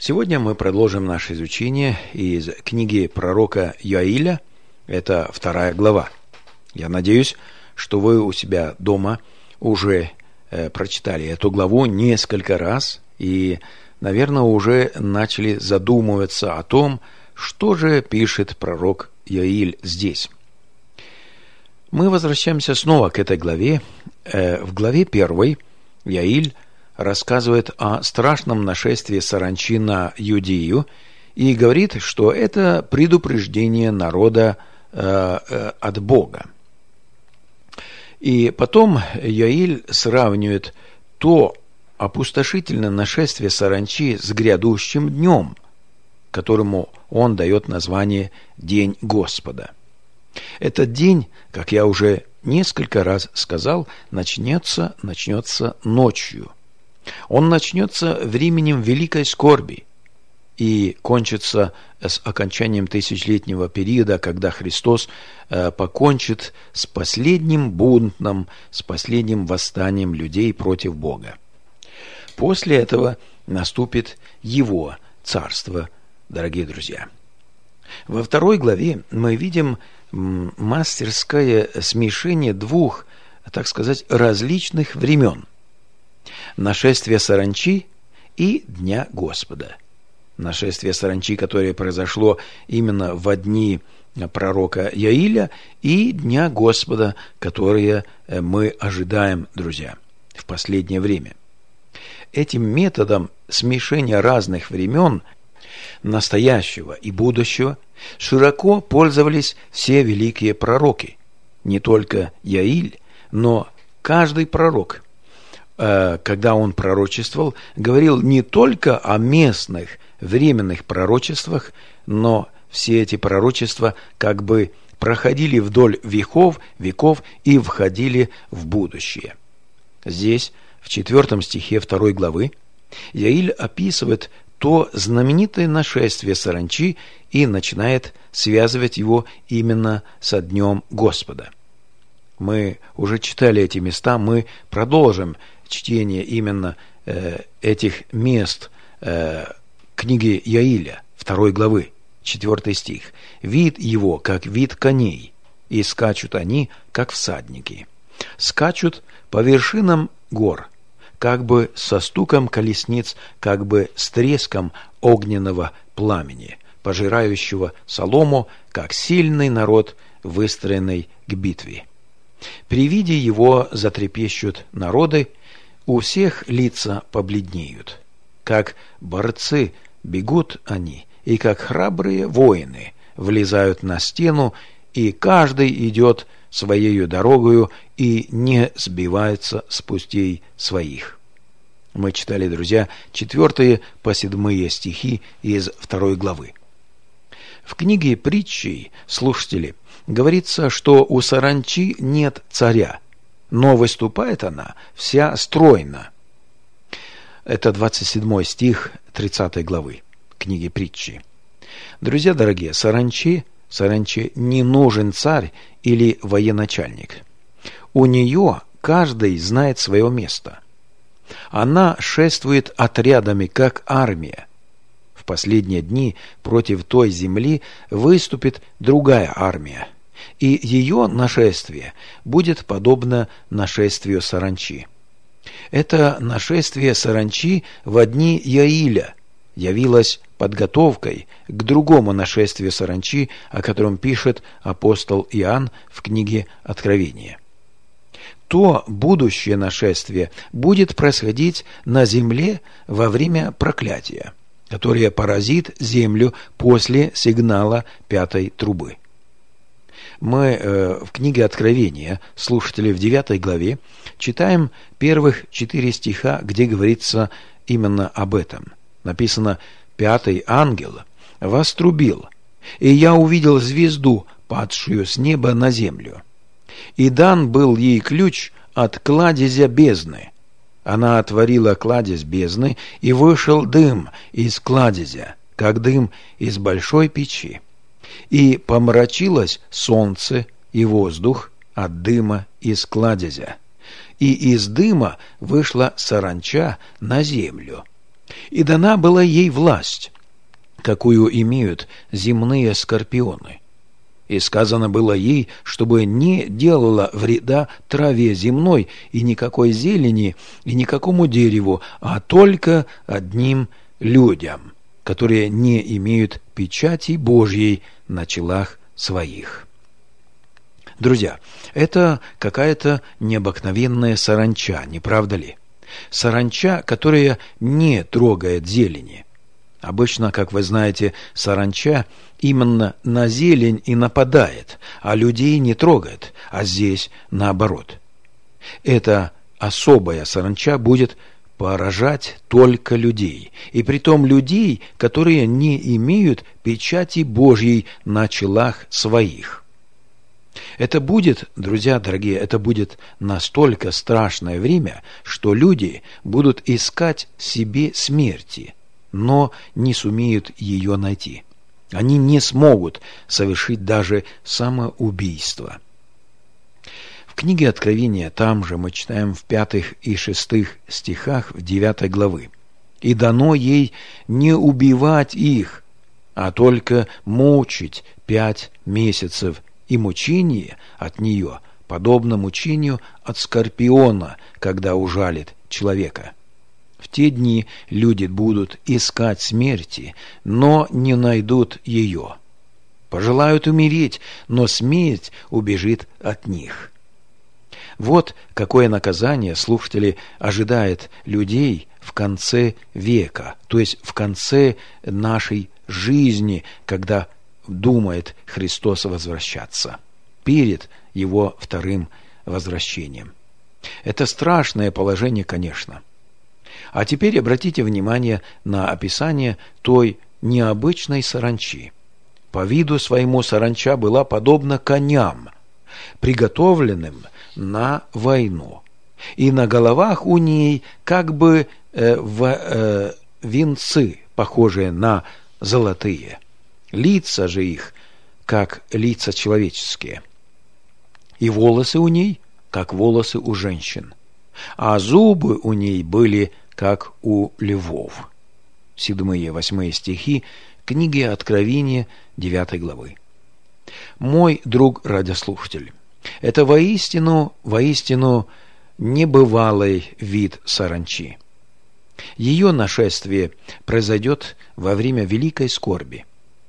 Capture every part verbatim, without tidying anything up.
Сегодня мы продолжим наше изучение из книги пророка Йоэля. Это вторая глава. Я надеюсь, что вы у себя дома уже э, прочитали эту главу несколько раз и, наверное, уже начали задумываться о том, что же пишет пророк Йоэль здесь. Мы возвращаемся снова к этой главе. Э, в главе первой Йоэль рассказывает о страшном нашествии саранчи на Иудею и говорит, что это предупреждение народа э, э, от Бога. И потом Йоэль сравнивает то опустошительное нашествие саранчи с грядущим днем, которому он дает название «День Господа». Этот день, как я уже несколько раз сказал, начнется, начнется ночью. Он начнется временем великой скорби и кончится с окончанием тысячелетнего периода, когда Христос э, покончит с последним бунтом, с последним восстанием людей против Бога. После этого наступит Его царство, дорогие друзья. Во второй главе мы видим мастерское смешение двух, так сказать, различных времен: нашествие саранчи и Дня Господа. Нашествие саранчи, которое произошло именно во дни пророка Йоэля, и Дня Господа, которые мы ожидаем, друзья, в последнее время. Этим методом смешения разных времен, настоящего и будущего, широко пользовались все великие пророки. Не только Йоэль, но каждый пророк, когда он пророчествовал, говорил не только о местных временных пророчествах, но все эти пророчества как бы проходили вдоль веков, веков и входили в будущее. Здесь, в четвертом стихе второй главы, Йоэль описывает то знаменитое нашествие саранчи и начинает связывать его именно со Днем Господа. Мы уже читали эти места, мы продолжим чтение именно э, этих мест э, книги Йоэля, второй главы, четвертый стих. «Вид его, как вид коней, и скачут они, как всадники. Скачут по вершинам гор, как бы со стуком колесниц, как бы с треском огненного пламени, пожирающего солому, как сильный народ, выстроенный к битве. При виде его затрепещут народы, у всех лица побледнеют. Как борцы бегут они, и как храбрые воины влезают на стену, и каждый идет своею дорогою и не сбивается с путей своих». Мы читали, друзья, четвертые по седьмые стихи из второй главы. В книге притчей, слушатели, говорится, что у саранчи нет царя, но выступает она вся стройно. Это двадцать седьмой стих тридцатой главы книги притчи. Друзья дорогие, саранчи, саранчи не нужен царь или военачальник. У нее каждый знает свое место. Она шествует отрядами, как армия. В последние дни против той земли выступит другая армия, и ее нашествие будет подобно нашествию саранчи. Это нашествие саранчи во дни Йоэля явилось подготовкой к другому нашествию саранчи, о котором пишет апостол Иоанн в книге Откровения. То будущее нашествие будет происходить на земле во время проклятия, которое поразит землю после сигнала пятой трубы. Мы э, в книге Откровения, слушатели, в девятой главе, читаем первых четыре стиха, где говорится именно об этом. Написано: «Пятый ангел вострубил, и я увидел звезду, падшую с неба на землю. И дан был ей ключ от кладезя бездны. Она отворила кладезь бездны, и вышел дым из кладезя, как дым из большой печи. И помрачилось солнце и воздух от дыма из кладезя. И из дыма вышла саранча на землю. И дана была ей власть, какую имеют земные скорпионы. И сказано было ей, чтобы не делала вреда траве земной и никакой зелени, и никакому дереву, а только одним людям, которые не имеют печати Божьей на челах своих. Друзья, это какая-то необыкновенная саранча, не правда ли? Саранча, которая не трогает зелени. Обычно, как вы знаете, саранча именно на зелень и нападает, а людей не трогает, а здесь наоборот. Эта особая саранча будет поражать только людей, и притом людей, которые не имеют печати Божьей на челах своих. Это будет, друзья дорогие, это будет настолько страшное время, что люди будут искать себе смерти, но не сумеют ее найти. Они не смогут совершить даже самоубийство. В книге Откровения, там же мы читаем в пятых и шестых стихах в девятой главы: «И дано ей не убивать их, а только мучить пять месяцев, и мучение от нее подобно мучению от скорпиона, когда ужалит человека». В те дни люди будут искать смерти, но не найдут ее. Пожелают умереть, но смерть убежит от них. Вот какое наказание, слушатели, ожидает людей в конце века, то есть в конце нашей жизни, когда думает Христос возвращаться, перед Его вторым возвращением. Это страшное положение, конечно. А теперь обратите внимание на описание той необычной саранчи. По виду своему саранча была подобна коням, приготовленным на войну, и на головах у ней как бы э, в, э, венцы, похожие на золотые. Лица же их, как лица человеческие, и волосы у ней, как волосы у женщин, а зубы у ней были как у львов. Седьмые, восьмые стихи книги Откровения девятой главы. Мой друг радиослушатель, это воистину, воистину небывалый вид саранчи. Ее нашествие произойдет во время великой скорби.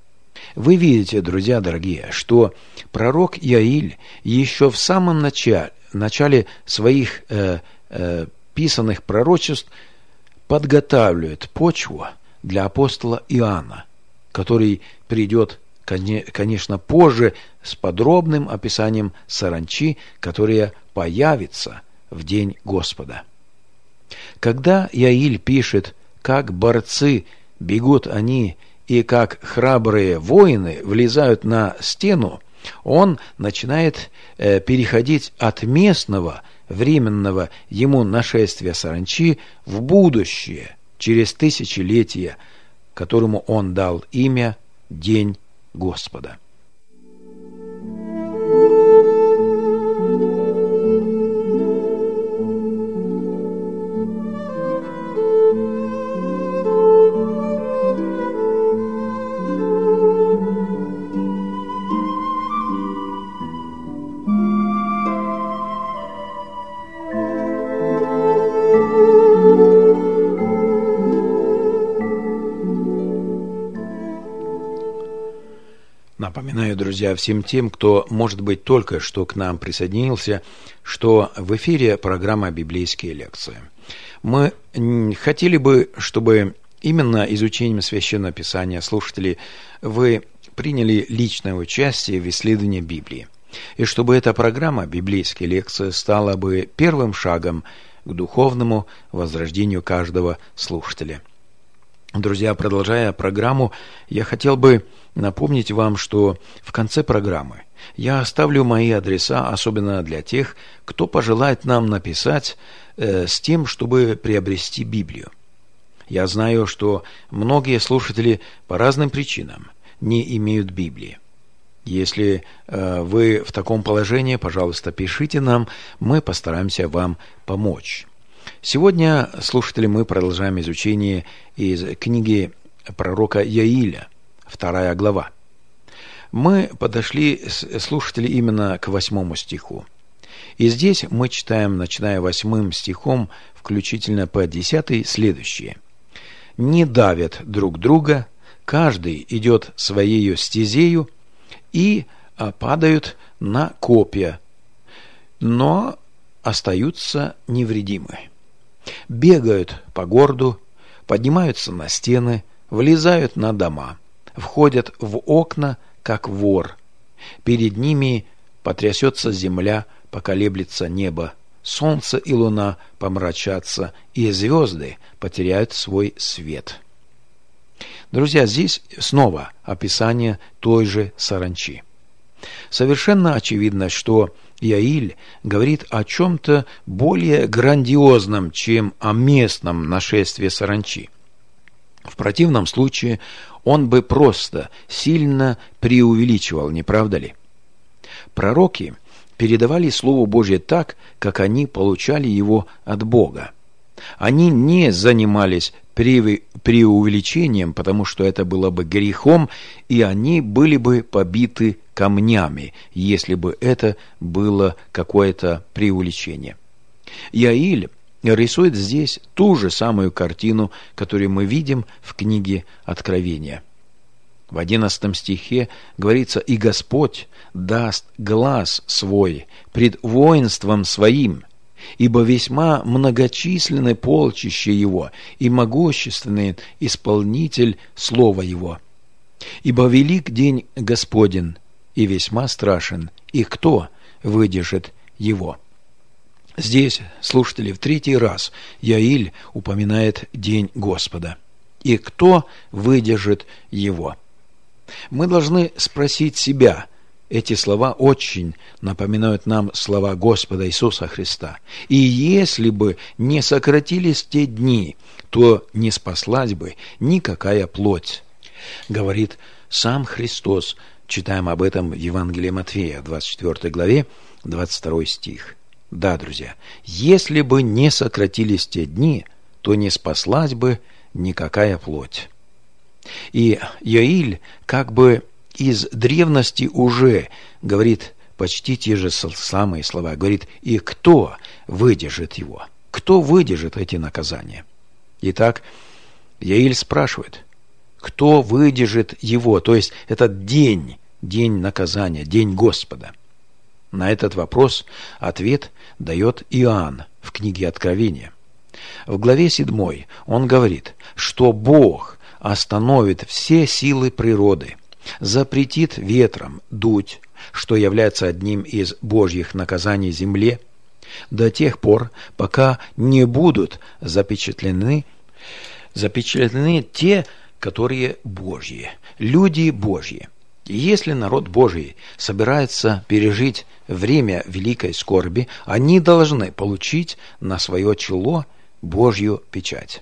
Вы видите, друзья дорогие, что пророк Иоиль еще в самом начале, начале своих э, э, писанных пророчеств подготавливает почву для апостола Иоанна, который придет, конечно, позже с подробным описанием саранчи, которая появится в день Господа. Когда Иоиль пишет, как борцы бегут они и как храбрые воины влезают на стену, он начинает э, переходить от местного, временного ему нашествия саранчи в будущее, через тысячелетия, которому он дал имя День Господа. Напоминаю, друзья, всем тем, кто, может быть, только что к нам присоединился, что в эфире программа «Библейские лекции». Мы хотели бы, чтобы именно изучением Священного Писания слушатели вы приняли личное участие в исследовании Библии, и чтобы эта программа «Библейские лекции» стала бы первым шагом к духовному возрождению каждого слушателя. Друзья, продолжая программу, я хотел бы напомнить вам, что в конце программы я оставлю мои адреса, особенно для тех, кто пожелает нам написать э, с тем, чтобы приобрести Библию. Я знаю, что многие слушатели по разным причинам не имеют Библии. Если э, вы в таком положении, пожалуйста, пишите нам, мы постараемся вам помочь. Сегодня, слушатели, мы продолжаем изучение из книги пророка Яиля, вторая глава. Мы подошли, слушатели, именно к восьмому стиху. И здесь мы читаем, начиная восьмым стихом, включительно по десятый, следующее. «Не давят друг друга, каждый идет своею стезею, и падают на копья, но остаются невредимы. Бегают по городу, поднимаются на стены, влезают на дома, входят в окна, как вор. Перед ними потрясется земля, поколеблется небо, солнце и луна помрачатся, и звезды потеряют свой свет». Друзья, здесь снова описание той же саранчи. Совершенно очевидно, что Яиль говорит о чем-то более грандиозном, чем о местном нашествии саранчи. В противном случае он бы просто сильно преувеличивал, не правда ли? Пророки передавали Слово Божье так, как они получали его от Бога. Они не занимались преувеличением, потому что это было бы грехом, и они были бы побиты камнями, если бы это было какое-то преувеличение. Яиль рисует здесь ту же самую картину, которую мы видим в книге Откровения. В одиннадцатом стихе говорится: «И Господь даст глас свой пред воинством своим, ибо весьма многочисленны полчища его, и могущественный исполнитель слова его. Ибо велик день Господень, и весьма страшен, и кто выдержит его?» Здесь, слушатели, в третий раз Яиль упоминает день Господа. И кто выдержит его? Мы должны спросить себя. Эти слова очень напоминают нам слова Господа Иисуса Христа. И если бы не сократились те дни, то не спаслась бы никакая плоть, говорит сам Христос. Читаем об этом в Евангелии Матфея, двадцать четвёртой главе, двадцать второй стих. Да, друзья, если бы не сократились те дни, то не спаслась бы никакая плоть. И Яиль как бы из древности уже говорит почти те же самые слова. Говорит: «И кто выдержит его?» Кто выдержит эти наказания? Итак, Яиль спрашивает, кто выдержит его, то есть этот день, день наказания, день Господа? На этот вопрос ответ дает Иоанн в книге Откровения. В главе седьмой он говорит, что Бог остановит все силы природы, запретит ветрам дуть, что является одним из Божьих наказаний земле, до тех пор, пока не будут запечатлены, запечатлены те, которые Божьи, люди Божьи. И если народ Божий собирается пережить время великой скорби, они должны получить на свое чело Божью печать.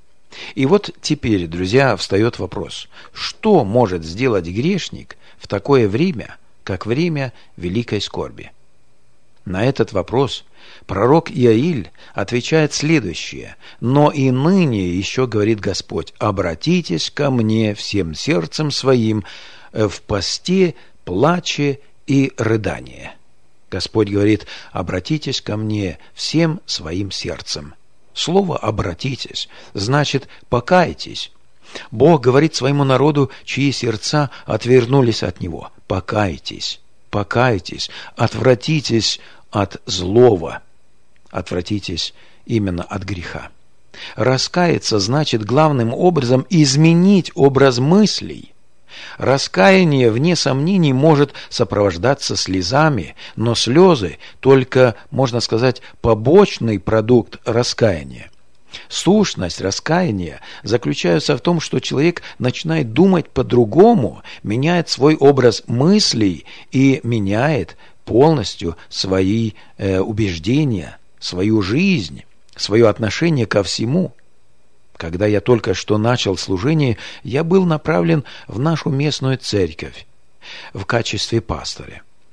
И вот теперь, друзья, встает вопрос, что может сделать грешник в такое время, как время великой скорби? На этот вопрос пророк Яиль отвечает следующее: «Но и ныне еще, говорит Господь, обратитесь ко мне всем сердцем своим в посте, плаче и рыдании». Господь говорит: обратитесь ко мне всем своим сердцем. Слово «обратитесь» значит «покайтесь». Бог говорит своему народу, чьи сердца отвернулись от Него: покайтесь, покайтесь, отвратитесь от злого, отвратитесь именно от греха. Раскаяться значит главным образом изменить образ мыслей. Раскаяние, вне сомнений, может сопровождаться слезами, но слезы только, можно сказать, побочный продукт раскаяния. Сущность раскаяния заключается в том, что человек начинает думать по-другому, меняет свой образ мыслей и меняет полностью свои э, убеждения, свою жизнь, свое отношение ко всему. Когда я только что начал служение, я был направлен в нашу местную церковь в качестве пастыря.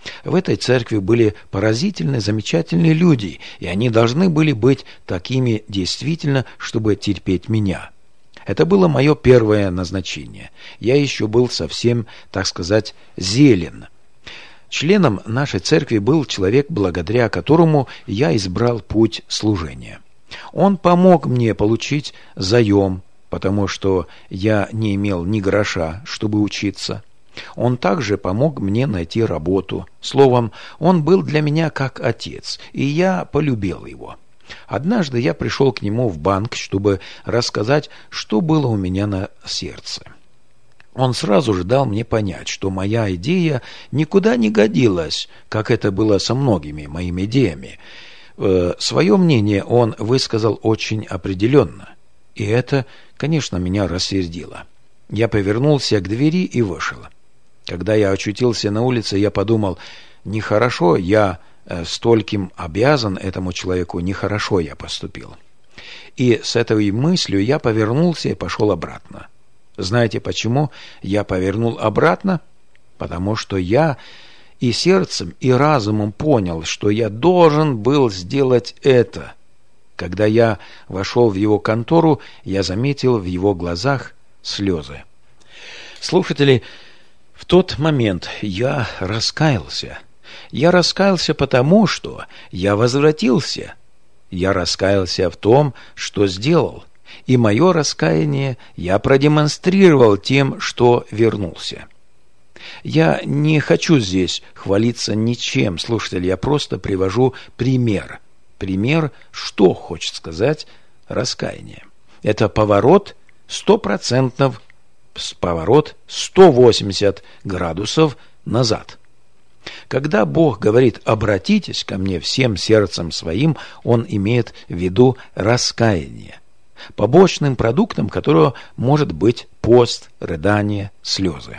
В этой церкви были поразительные, замечательные люди, и они должны были быть такими действительно, чтобы терпеть меня. Это было мое первое назначение. Я еще был совсем, так сказать, зелен. Членом нашей церкви был человек, благодаря которому я избрал путь служения. Он помог мне получить заем, потому что я не имел ни гроша, чтобы учиться. Он также помог мне найти работу. Словом, он был для меня как отец, и я полюбил его. Однажды я пришел к нему в банк, чтобы рассказать, что было у меня на сердце. Он сразу же дал мне понять, что моя идея никуда не годилась, как это было со многими моими идеями. Э, свое мнение он высказал очень определенно, и это, конечно, меня рассердило. Я повернулся к двери и вышел. Когда я очутился на улице, я подумал, нехорошо я э, стольким обязан этому человеку, нехорошо я поступил. И с этой мыслью я повернулся и пошел обратно. Знаете, почему я повернул обратно? Потому что я и сердцем, и разумом понял, что я должен был сделать это. Когда я вошел в его контору, я заметил в его глазах слезы. Слушатели, в тот момент я раскаялся. Я раскаялся потому, что я возвратился. Я раскаялся в том, что сделал. И мое раскаяние я продемонстрировал тем, что вернулся. Я не хочу здесь хвалиться ничем, слушатели, я просто привожу пример. Пример, что хочет сказать раскаяние. Это поворот сто процентов, поворот сто восемьдесят градусов назад. Когда Бог говорит «обратитесь ко мне всем сердцем своим», Он имеет в виду раскаяние, побочным продуктом которого может быть пост, рыдание, слезы.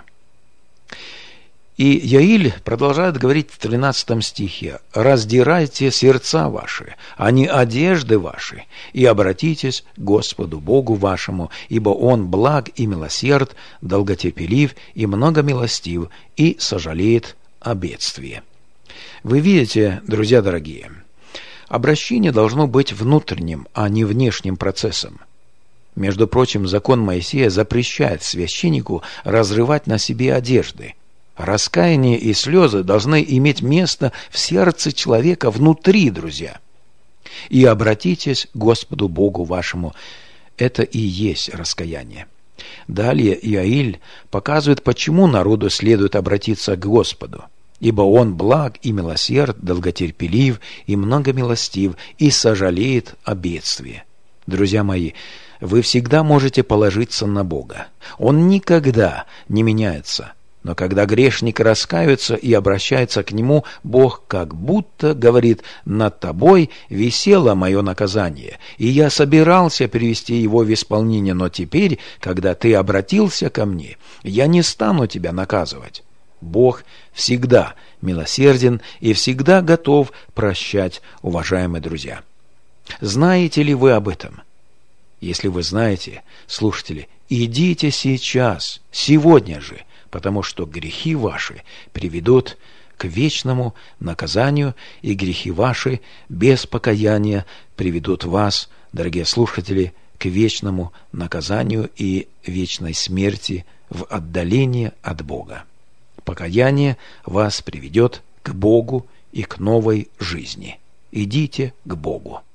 И Яиль продолжает говорить в тринадцатом стихе: «Раздирайте сердца ваши, а не одежды ваши, и обратитесь к Господу Богу вашему, ибо Он благ и милосерд, долготерпелив и многомилостив, и сожалеет о бедствии». Вы видите, друзья дорогие, обращение должно быть внутренним, а не внешним процессом. Между прочим, закон Моисея запрещает священнику разрывать на себе одежды. Раскаяние и слезы должны иметь место в сердце человека внутри, друзья. «И обратитесь к Господу Богу вашему». Это и есть раскаяние. Далее Иаиль показывает, почему народу следует обратиться к Господу. «Ибо Он благ и милосерд, долготерпелив и многомилостив, и сожалеет о бедствии». Друзья мои, вы всегда можете положиться на Бога. Он никогда не меняется. Но когда грешник раскаивается и обращается к Нему, Бог как будто говорит: «Над тобой висело мое наказание, и я собирался привести его в исполнение, но теперь, когда ты обратился ко мне, я не стану тебя наказывать». Бог всегда милосерден и всегда готов прощать, уважаемые друзья. Знаете ли вы об этом? Если вы знаете, слушатели, идите сейчас, сегодня же, потому что грехи ваши приведут к вечному наказанию, и грехи ваши без покаяния приведут вас, дорогие слушатели, к вечному наказанию и вечной смерти в отдалении от Бога. Покаяние вас приведет к Богу и к новой жизни. Идите к Богу.